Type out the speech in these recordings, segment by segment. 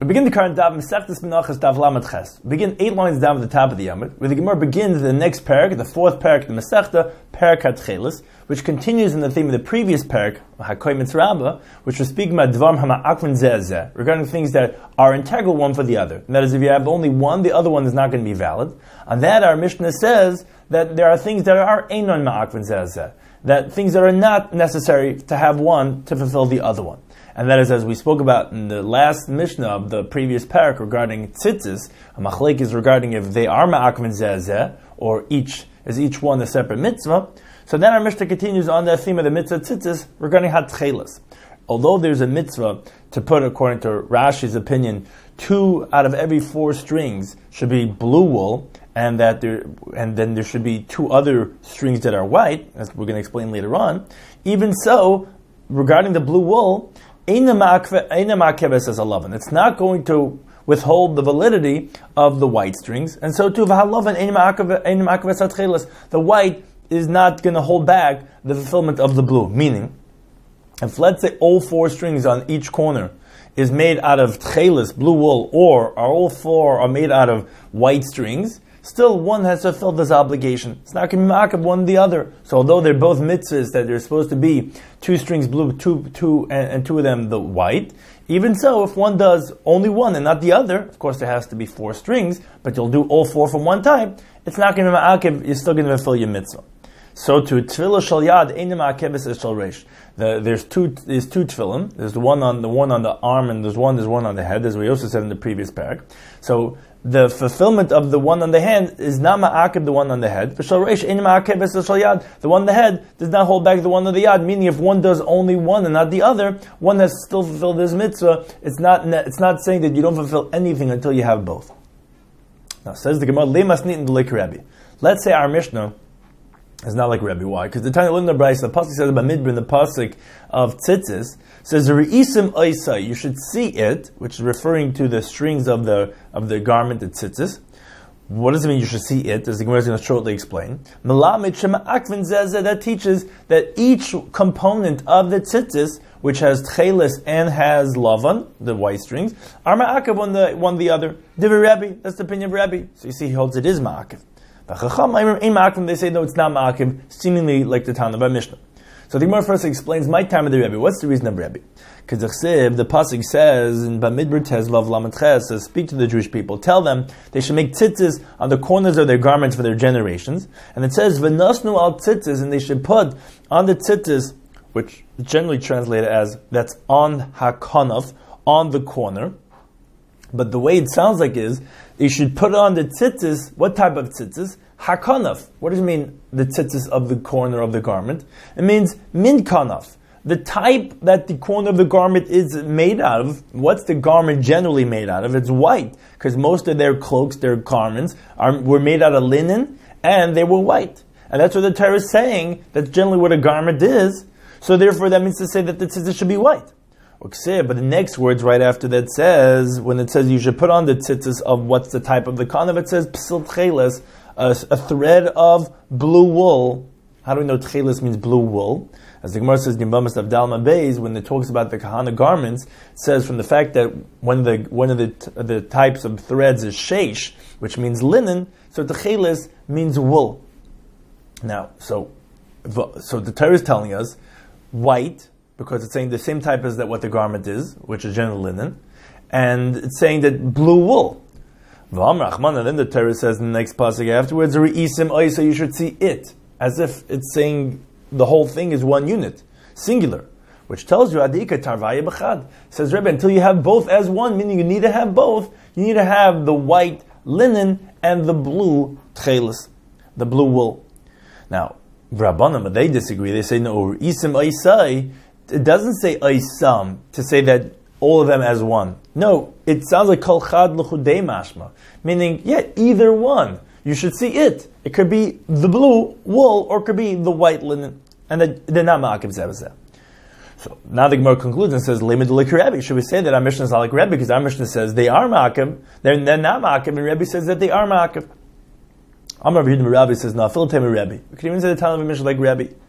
We begin the current Daf Masechtas Menachos Daf Lamed Ches. We begin 8 lines down at the top of the Yamud, where the Gemara begins the next parak, the fourth parak of the Masechta, Parak HaTchelis, which continues in the theme of the previous parak, HaKoy Mitzrabah, which was speaking about Dvarim HaMa'akvin Zeh Zeh, regarding things that are integral one for the other. And that is, if you have only one, the other one is not going to be valid. On that, our Mishnah says that there are things that are Einon Ma'akvin Zeh Zeh, that things that are not necessary to have one to fulfill the other one. And that is, as we spoke about in the last Mishnah of the previous parak regarding tzitzis, a machlek is regarding if they are ma'akvin zeh zeh, or each one a separate mitzvah. So then our Mishnah continues on that theme of the mitzvah tzitzis regarding hatchelis. Although there's a mitzvah to put, according to Rashi's opinion, 2 out of every 4 strings should be blue wool, and then there should be 2 other strings that are white, as we're going to explain later on. Even so, regarding the blue wool, it's not going to withhold the validity of the white strings, and so too the white is not going to hold back the fulfillment of the blue. Meaning, if let's say all 4 strings on each corner is made out of tchelis, blue wool, or are all 4 are made out of white strings, still one has fulfilled this obligation. It's not going to be ma'akav one the other. So although they're both mitzvahs, that they're supposed to be 2 strings blue, and 2 of them the white, even so, if one does only one and not the other, of course there has to be 4 strings, but you'll do all 4 from one time, it's not going to be ma'akav, you're still going to fulfill your mitzvah. So to tefillah shal yad ein ma'akeves shal reish. There's two tefillin. There's the one on the arm, and there's one on the head, as we also said in the previous parak. So the fulfillment of the one on the hand is not ma'akev the one on the head. For shal reish ein ma'akeves shal yad. The one on the head does not hold back the one on the yad. Meaning, if one does only one and not the other, one has still fulfilled this mitzvah. It's not saying that you don't fulfill anything until you have both. Now says the Gemara, lemas nitin d'lek Rabbi. Let's say our Mishnah is not like Rebbe. Why? Because the Tanya Lindner Bryce, the pasuk says about Midbar in the pasuk of tzitzis, says reisim oisai. You should see it, which is referring to the strings of the garment, the tzitzis. What does it mean? You should see it, as the Gemara is going to shortly explain. Melamed shema akvin zeh, that teaches that each component of the tzitzis, which has tchelis and has lavan, the white strings, are ma'akav one the other. Divrei Rebbe, that's the opinion of Rebbe. So you see, he holds it is ma'akav. They say no, it's not ma'akiv, seemingly like the Tana by Mishnah. So the Gemara first explains my time of the Rebbe. What's the reason of Rebbe? Because the pasuk says in Bamidbar Tezvav Lamed Ches, says, speak to the Jewish people, tell them they should make tzitzis on the corners of their garments for their generations. And it says v'nosnu al tzitzis, and they should put on the tzitzis, which is generally translated as that's on hakanaf, on the corner. But the way it sounds like is, you should put on the tzitzis. What type of tzitzis? Hakanaf. What does it mean, the tzitzis of the corner of the garment? It means min kanaf. The type that the corner of the garment is made out of. What's the garment generally made out of? It's white, because most of their cloaks, their garments, were made out of linen, and they were white. And that's what the Torah is saying, that's generally what a garment is. So therefore that means to say that the tzitzis should be white. But the next words right after that says, when it says you should put on the tzitzis of what's the type of the kanav, it says psil tcheles, a thread of blue wool. How do we know tcheles means blue wool? As the Gemara says in Yevamos of Dalma Beis, when it talks about the kahana garments, it says from the fact that one of the types of threads is sheish, which means linen, so tcheles means wool. Now, so the Torah is telling us white, because it's saying the same type as that what the garment is, which is general linen, and it's saying that blue wool. And then the Torah says in the next pasuk afterwards, so you should see it, as if it's saying the whole thing is one unit, singular, which tells you adika tarvaya b'chad. Says Rebbe, until you have both as one, meaning you need to have both. You need to have the white linen and the blue tchelis, the blue wool. Now, Rabbanim, they disagree. They say no, isim oisai. It doesn't say oisam to say that all of them as one. No, it sounds like kol chad l'chudei mashma, meaning either one. You should see it. It could be the blue wool or it could be the white linen, and they're not ma'akiv zeh. So now the Gemara concludes and says, "Lemid like Rebbe." Should we say that our Mishnah is not like Rebbe because our Mishnah says they are ma'akiv, they're not ma'akiv, and Rebbe says that they are ma'akiv. Amar Yehuda Rabbi says, "No, Phil Rebbe." We can even say the time of a Mishnah like Rebbe.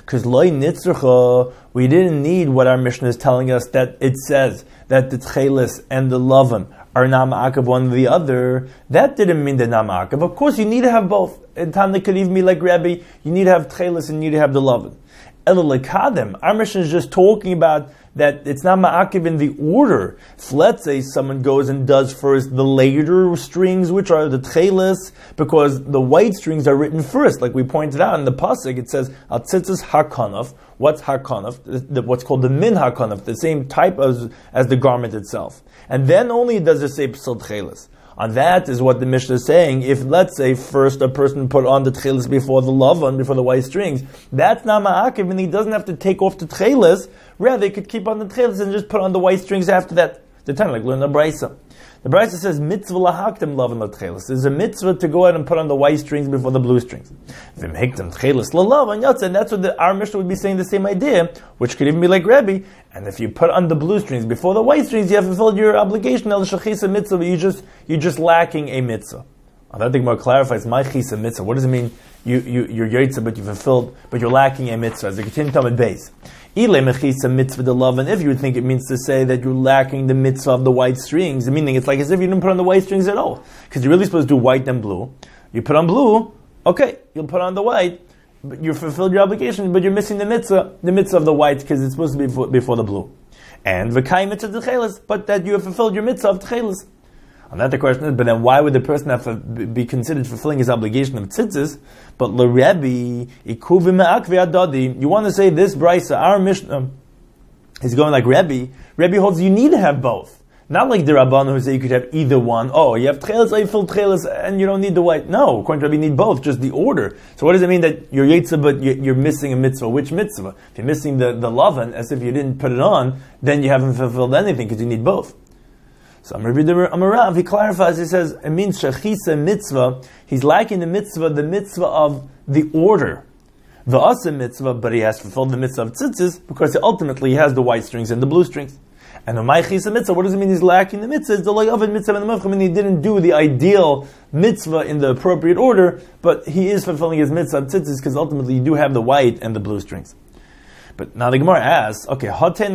Because loy nitzrucha, we didn't need what our Mishnah is telling us, that it says that the tchelis and the lavan are not ma'akav one or the other. That didn't mean they're not ma'akav. Of course, you need to have both. In Tana could even be like Rabbi, you need to have tchelis and you need to have the lavan. Elulekadem, our Mishnah is just talking about that it's not ma'akiv in the order. If let's say someone goes and does first the later strings, which are the tchelis, because the white strings are written first, like we pointed out in the pasuk. It says al tzitzis hakanaf. What's hakanaf? What's called the min hakanaf, the same type as the garment itself. And then only does it say psil tchelis. On that is what the Mishnah is saying. If, let's say, first a person put on the tchelis before the lavan, before the white strings, that's not ma'akiv, and he doesn't have to take off the tchelis. Rather, he could keep on the tchelis and just put on the white strings after that. The time, like learn the Brisa. The Brisa says, mitzvah lahaktem lavan l'tchelis. There's a mitzvah to go ahead and put on the white strings before the blue strings. V'mhektem tchelis l'lavan yatsa. And that's what our Mishnah would be saying the same idea, which could even be like Rebbe. And if you put on the blue strings before the white strings, you have fulfilled your obligation. El shachisa mitzvah, but you're just lacking a mitzvah. And I think more clarifies my chisa mitzvah. What does it mean? You're yotza, but you fulfilled, but you're lacking a mitzvah. As a continue Talmud base. Ile mechisa mitzvah the love, and if you would think it means to say that you're lacking the mitzvah of the white strings, meaning it's like as if you didn't put on the white strings at all, because you're really supposed to do white and blue. You put on blue, okay, you'll put on the white, but you fulfilled your obligation, but you're missing the mitzvah of the white, because it's supposed to be before the blue. And v'kai mitzvah tchelis, but that you have fulfilled your mitzvah of tchelis. And that the question is, but then why would the person have to be considered fulfilling his obligation of tzitzis? But l'Rebbe, ikuvim me'akvi adadi. You want to say this brisa, our Mishnah, is going like Rebbe. Rebbe holds you need to have both. Not like the Rabbanu who say you could have either one. Oh, you have tchelis, you fill tchelis, and you don't need the white. No, according to Rebbe, you need both, just the order. So what does it mean that you're yetza, but you're missing a mitzvah? Which mitzvah? If you're missing the lavan, as if you didn't put it on, then you haven't fulfilled anything, because you need both. So Amarav, he clarifies, he says, it means shechisa mitzvah, he's lacking the mitzvah of the order. The asa mitzvah, but he has fulfilled the mitzvah of tzitzis, because ultimately he has the white strings and the blue strings. And my chisa mitzvah, what does it mean he's lacking the mitzvah? It's the like of mitzvah and the mavcha, I mean he didn't do the ideal mitzvah in the appropriate order, but he is fulfilling his mitzvah of tzitzis, because ultimately you do have the white and the blue strings. But now the Gemara asks, okay,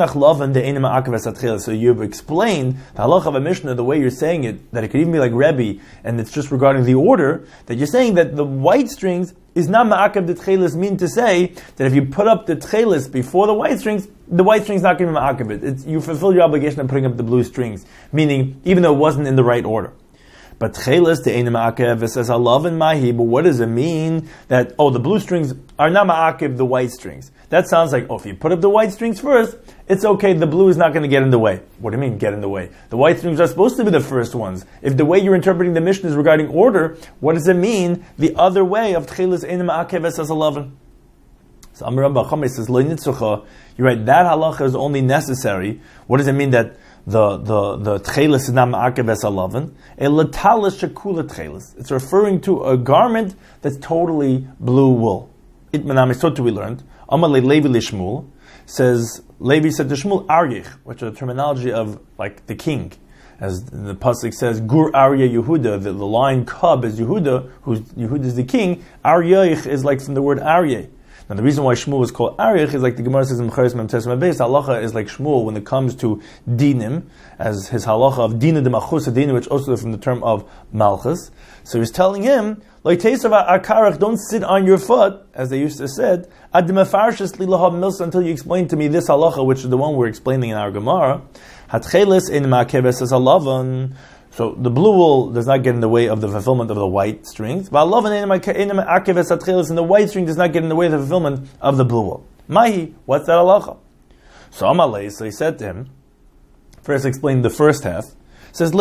so you've explained the halacha of a Mishnah, the way you're saying it, that it could even be like Rebbe, and it's just regarding the order, that you're saying that the white strings is not ma'akav the tchelis, mean to say that if you put up the tchelis before the white strings not going to be ma'akav it. You fulfill your obligation of putting up the blue strings, meaning even though it wasn't in the right order. But tchelis the ein ma'akev, it says alav and mahi. But what does it mean that the blue strings are not ma'akev the white strings? That sounds like if you put up the white strings first, it's okay. The blue is not going to get in the way. What do you mean get in the way? The white strings are supposed to be the first ones. If the way you're interpreting the Mishnah is regarding order, what does it mean the other way of tchelis ein ma'akev? It says alav. So Amar Rabba Chama says lo nitzucha. You're right. That halacha is only necessary. What does it mean that the tchelis is not ma'akev es alavan? A latalis shekula tchelis. It's referring to a garment that's totally blue wool. Itmanam, so too we learned. Amalei Levi Lishmul says, Levi said to Shmuel Aryech, which is a terminology of like the king. As the pasuk says, Gur Arya Yehuda, the lion cub is Yehuda, Yehuda is the king. Aryech is like from the word Aryeh. Now the reason why Shmuel was called Aryech is like the Gemara says in Mecharis Memtes Mabes, halacha is like Shmuel when it comes to dinim, as his halacha of dina de machus adina, which also is from the term of malchus. So he's telling him, like Tesav Akarach, don't sit on your foot, as they used to say, until you explain to me this halacha, which is the one we're explaining in our Gemara. Hatchelis in ma'akeves as alavan. So the blue wool does not get in the way of the fulfillment of the white strings. And the white string does not get in the way of the fulfillment of the blue wool. Mahi, what's that halacha? So Amalei, so he said to him, first explain the first half, says,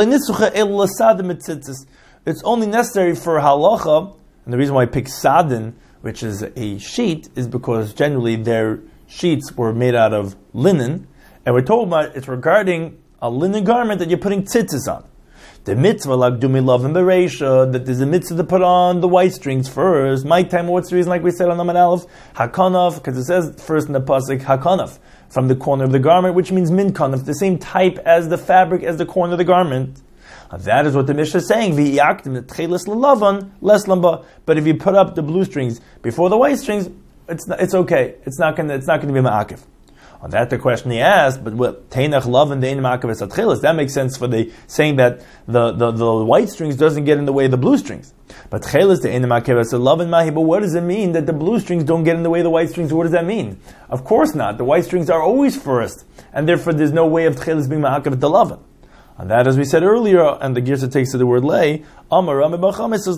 it's only necessary for halacha, and the reason why I pick sadin, which is a sheet, is because generally their sheets were made out of linen, and we're told about it's regarding a linen garment that you're putting tzitzis on. The mitzvah like dumi love and bereisha, that there's a mitzvah to put on the white strings first. My time, what's the reason? Like we said on Amad Aleph, hakanaf, because it says first in the pasuk hakanaf, from the corner of the garment, which means min kanaf, the same type as the fabric as the corner of the garment. That is what the Mishnah is saying. But if you put up the blue strings before the white strings, it's okay. It's not going to be ma'akiv. On that, the question he asked, but what teinach love and dein ma'akiv es atchilas? That makes sense for the saying that the white strings doesn't get in the way of the blue strings. But tchilas dein ma'akiv es love and mahi. But what does it mean that the blue strings don't get in the way of the white strings? What does that mean? Of course not. The white strings are always first, and therefore there's no way of tchilas being ma'akiv at the love. And that, as we said earlier, and the Girsa takes to the word lay, Amar Rami Bar Chama says,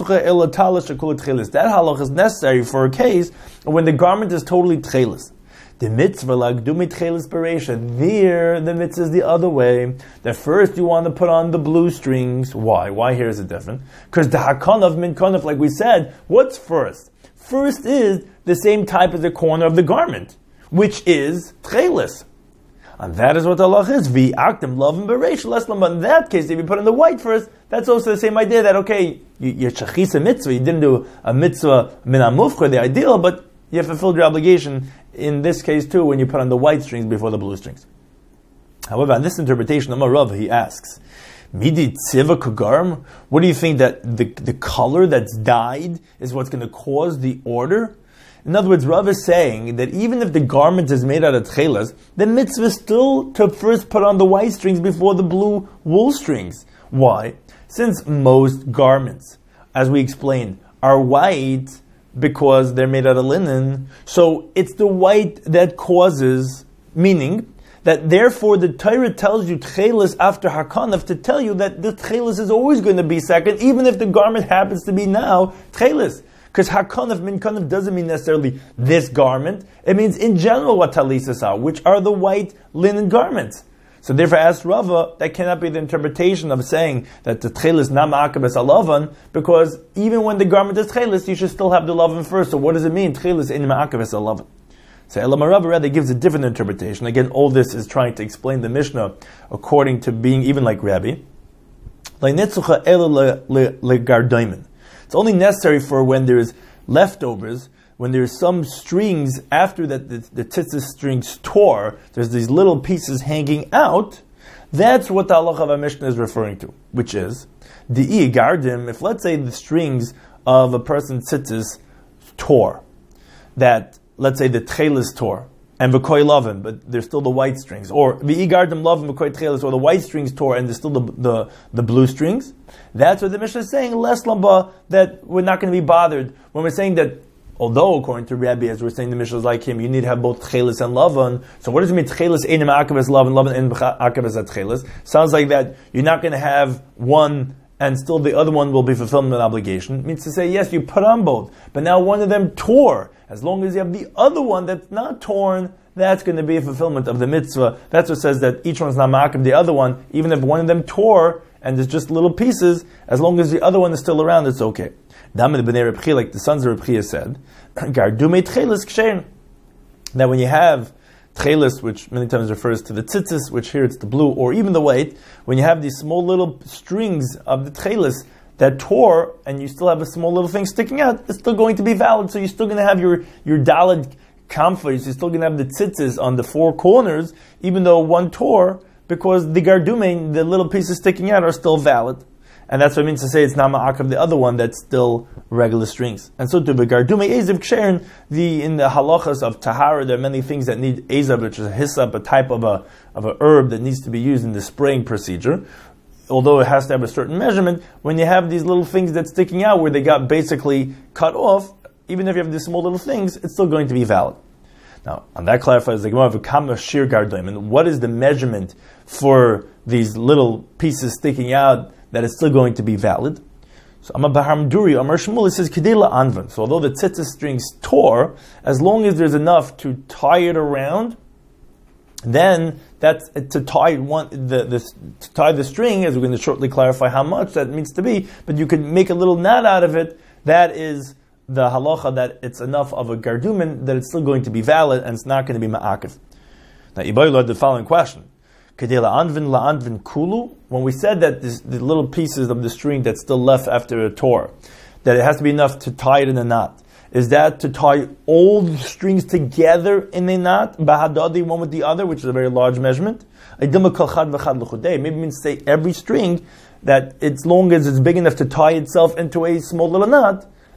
that halach is necessary for a case when the garment is totally tchelis. The mitzvah lagdumi tchelis bereisha. There, the mitzvah is the other way. That first you want to put on the blue strings. Why? Why here is it different? Because the hakanav min kanav, like we said, what's first? First is the same type as the corner of the garment, which is tchelis. And that is what Allah is. V'aktim love and bereish less lamba. In that case, if you put in the white first, that's also the same idea that, okay, you're shachisa mitzvah, you didn't do a mitzvah min amufcha, the ideal, but you have fulfilled your obligation in this case too when you put on the white strings before the blue strings. However, on this interpretation, Amar Rav, he asks, Midi tziva kagarm? What do you think that the color that's dyed is what's going to cause the order? In other words, Rav is saying that even if the garment is made out of tchelas, the mitzvah is still to first put on the white strings before the blue wool strings. Why? Since most garments, as we explained, are white because they're made out of linen, so it's the white that causes, meaning that therefore the Torah tells you tchelas after hakanav to tell you that the tchelas is always going to be second, even if the garment happens to be now tchelas. Because hakanav min kanav doesn't mean necessarily this garment. It means in general what talisas are, which are the white linen garments. So therefore, asked Rava, that cannot be the interpretation of saying that the tchelis na ma'akiv es alavan, because even when the garment is tchelis, you should still have the lavan first. So what does it mean? Tchelis in ma'akiv es alavan. So Elam Rava rather gives a different interpretation. Again, all this is trying to explain the Mishnah according to being even like Rabbi. It's only necessary for when there is leftovers, when there is some strings after that the tzitzis strings tore, there's these little pieces hanging out. That's what the halacha of Mishnah is referring to, which is the gardim. If let's say the strings of a person's tzitzis tore, that let's say the tchelis tore, and v'koi lovin, but there's still the white strings, or v'igardim lovin v'koi tchelis, or the white strings tore and there's still the blue strings. That's what the Mishnah is saying, less lamba, that we're not going to be bothered when we're saying that. Although, according to Rabbi, as we're saying, the Mishnah is like him, you need to have both tchelis and lavan. So what does it mean? Tchelis einem akavas lavan, lavan einem akavas at tchelis. Sounds like that you're not going to have one and still the other one will be fulfilling an obligation. It means to say, yes, you put on both, but now one of them tore. As long as you have the other one that's not torn, that's going to be a fulfillment of the mitzvah. That's what says that each one's not ma'akiv the other one. Even if one of them tore and there's just little pieces, as long as the other one is still around, it's okay. Like the sons of Reb Chia said, that when you have tchelis, which many times refers to the tzitzis, which here it's the blue, or even the white, when you have these small little strings of the tchelis that tore, and you still have a small little thing sticking out, it's still going to be valid. So you're still going to have your daled kamfas, you're still going to have the tzitzis on the four corners, even though one tore, because the gardume, the little pieces sticking out, are still valid. And that's what it means to say it's not ma'akav the other one that's still regular strings. And so to the gardume ezav ksherin, in the halachas of tahara, there are many things that need ezav, which is a hyssop, a type of a herb that needs to be used in the spraying procedure. Although it has to have a certain measurement, when you have these little things that's sticking out where they got basically cut off, even if you have these small little things, it's still going to be valid. Now, and that clarifies the Gemara of Kama Shir Gardoim. And what is the measurement for these little pieces sticking out that is still going to be valid? So Amar Bahamduri, Amar Shmuel, says Kedela Anvan. So although the tzitzis strings tore, as long as there's enough to tie it around, then that's to tie to tie the string, as we're going to shortly clarify how much that needs to be, but you could make a little knot out of it. That is the halacha, that it's enough of a gardumen that it's still going to be valid and it's not going to be ma'akiv. Now, Ibayla had the following question. Kedela anvin la anvin kulu. When we said that the little pieces of the string that's still left after a tore, that it has to be enough to tie it in a knot. Is that to tie all the strings together in a knot, bahadadi, one with the other, which is a very large measurement? Maybe it means to say every string, that as long as it's big enough to tie itself into a small little knot,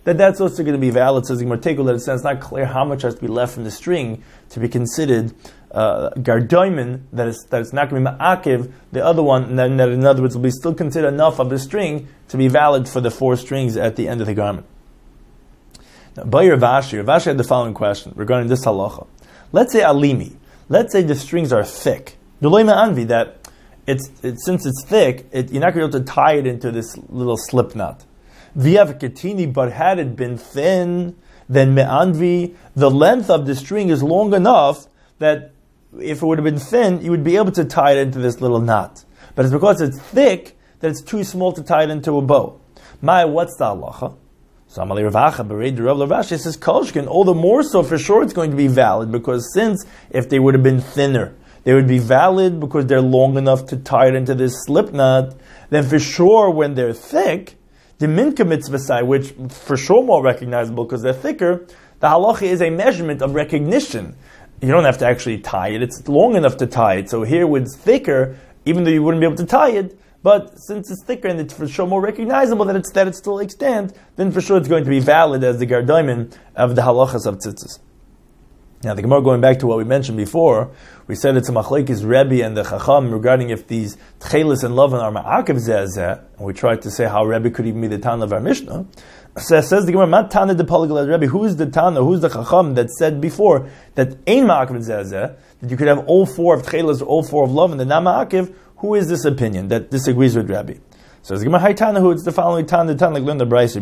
that's also going to be valid. Says the Gemara Tekel, that it's not clear how much has to be left from the string to be considered gardoimen, that it's not going to be ma'akiv, the other one, and then in other words, will be still considered enough of the string to be valid for the 4 strings at the end of the garment. Now, by Rav Ashi had the following question regarding this halacha. Let's say alimi. Let's say the strings are thick. That since it's thick, you're not going to be able to tie it into this little slip knot. V'yavketini, but had it been thin, then me'anvi, the length of the string is long enough that if it would have been thin, you would be able to tie it into this little knot. But it's because it's thick that it's too small to tie it into a bow. What's the halacha? So Amalei Rav Acha b'Reid Rav Lavash says Kolshkin, all the more so for sure it's going to be valid, because since if they would have been thinner, they would be valid because they're long enough to tie it into this slip knot, then for sure when they're thick, the minka mitzvah, which for sure more recognizable because they're thicker, the halacha is a measurement of recognition. You don't have to actually tie it, it's long enough to tie it. So here when it's thicker, even though you wouldn't be able to tie it, but since it's thicker and it's for sure more recognizable that it's still extant, then for sure it's going to be valid as the gardoimen of the halachas of tzitzis. Now the Gemara, going back to what we mentioned before, we said it's a machlekes Rebbe and the Chacham regarding if these tchelis and lovin are ma'akiv zeh, and we tried to say how Rebbe could even be the Tana of our Mishnah. Says the Gemara, "Mat Tana de Polyglot Rebbe." Who is the Tana? Who's the Chacham that said before that ein ma'akiv zeh, that you could have all 4 of tchelis or all 4 of lovin, the not ma'akiv? Who is this opinion that disagrees with Rabbi? So the Gemara Tana, who it's the following Tana, like learn the Brayser.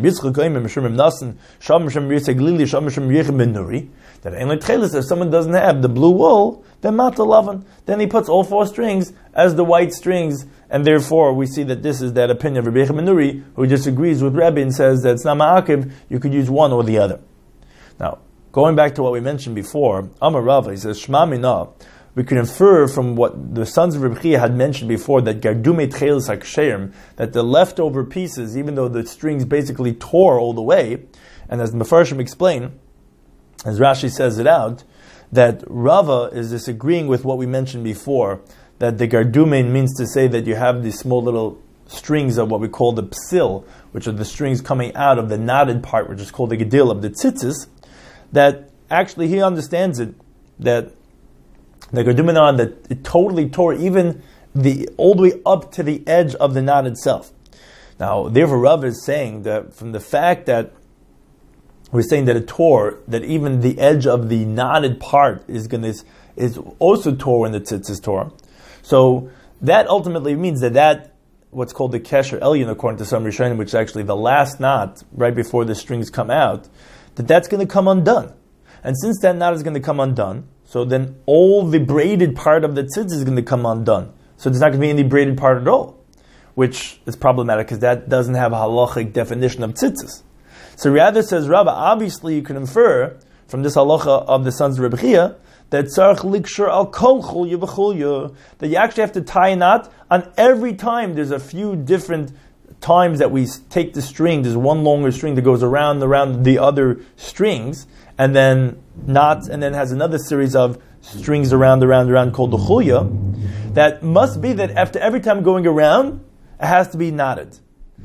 That in like tchelis, if someone doesn't have the blue wool, then mata lavan. Then he puts all 4 strings as the white strings, and therefore we see that this is that opinion of Rabbi Menuri, who disagrees with Rabbi and says that it's not ma'akiv, you could use one or the other. Now, going back to what we mentioned before, Amar Rava, he says, Shema Minah, we can infer from what the sons of Reb Chia had mentioned before, that gardume tchelis haksherim, that the leftover pieces, even though the strings basically tore all the way, and as the Mefarshim explain, as Rashi says it out, that Rava is disagreeing with what we mentioned before, that the gardume means to say that you have these small little strings of what we call the psil, which are the strings coming out of the knotted part, which is called the gedil of the tzitzis, that actually he understands it, that the gardume that it totally tore even all the way up to the edge of the knot itself. Now, therefore, Rav is saying that from the fact that we're saying that it tore, that even the edge of the knotted part is also tore when the tzitz is tore. So that ultimately means that what's called the kesher elyon, according to some Rishonim, which is actually the last knot right before the strings come out, that's going to come undone. And since that knot is going to come undone, so then all the braided part of the tzitz is going to come undone. So there's not going to be any braided part at all, which is problematic because that doesn't have a halachic definition of tzitzis. So rather, says Rabbah, obviously you can infer from this halacha of the sons of Reb Chia that tzarich likshur al kol chulya v'chulya, that you actually have to tie a knot on every time. There's a few different times that we take the string. There's one longer string that goes around the other strings, and then knots, and then has another series of strings around called the chulya. That must be that after every time going around, it has to be knotted.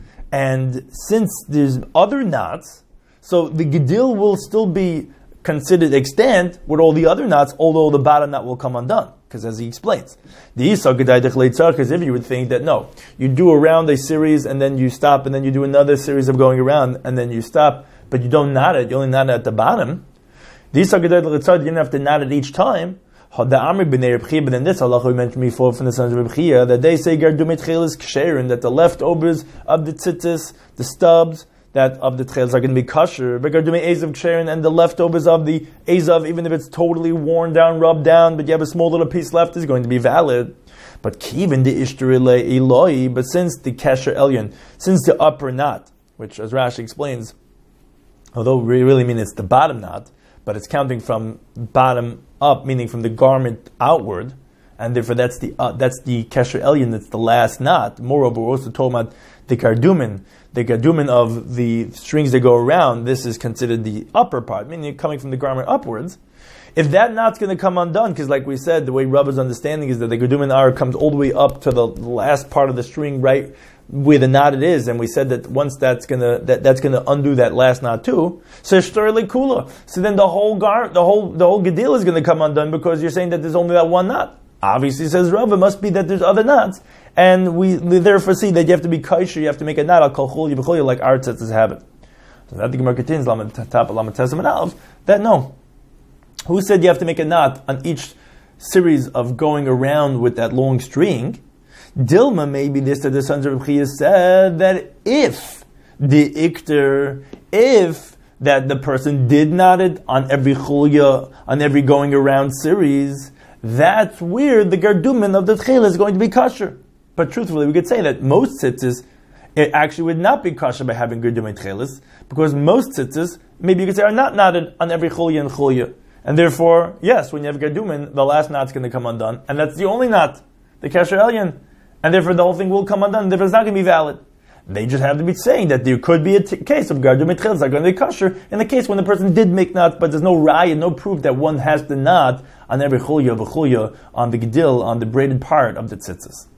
And since there's other knots, so the gedil will still be considered extant with all the other knots, although the bottom knot will come undone. Because as he explains, because if you would think that no, you do around a series and then you stop, and then you do another series of going around and then you stop, but you don't knot it, you only knot it at the bottom. You didn't have to knot it each time. But then this halacha we mentioned before from the sons of Reb Chia, that they say gardume tchelis ksherin, that the leftovers of the tzitzis, the stubs that of the tchelis are going to be kosher. But gardume ezav ksherin, and the leftovers of the ezav, even if it's totally worn down, rubbed down, but you have a small little piece left, is going to be valid. But kivin the ishtarile eloi, but since the kesher elyon, since the upper knot, which as Rashi explains, although we really mean it's the bottom knot, but it's counting from bottom up, meaning from the garment outward, and therefore that's the kesher elyon, that's the last knot. Moreover, we're also talking about the gardumen of the strings that go around. This is considered the upper part, meaning coming from the garment upwards. If that knot's going to come undone, because like we said, the way Rabba's understanding is that the Gedumin R comes all the way up to the last part of the string, right where the knot it is, and we said that once that's gonna undo that last knot too. So shtorli kula. So then the whole gedil is going to come undone because you're saying that there's only that one knot. Obviously, says Rav, it must be that there's other knots, and we therefore see that you have to be kaisher, you have to make a knot al kol chulya b'chulya like our tzitzis have it. So that the Gemara continues that no. Who said you have to make a knot on each series of going around with that long string? Dilma, maybe this that the sons of Rabbi said that if that the person did knot it on every chulya, on every going around series, that's where the gardumin of the tchila is going to be kosher. But truthfully, we could say that most tzitzis, it actually would not be kosher by having gardumin tchilas, because most tzitzis, maybe you could say, are not knotted on every chulya and chulya. And therefore, yes, when you have gardumin, the last knot's going to come undone, and that's the only knot, the kasher elyon. And therefore the whole thing will come undone, and therefore it's not going to be valid. They just have to be saying that there could be a case of gardumin tchilas that are going to be kosher, in the case when the person did make knots, but there's no raya, no proof that one has the knot on every chulya, on the gedil, on the braided part of the tzitzis.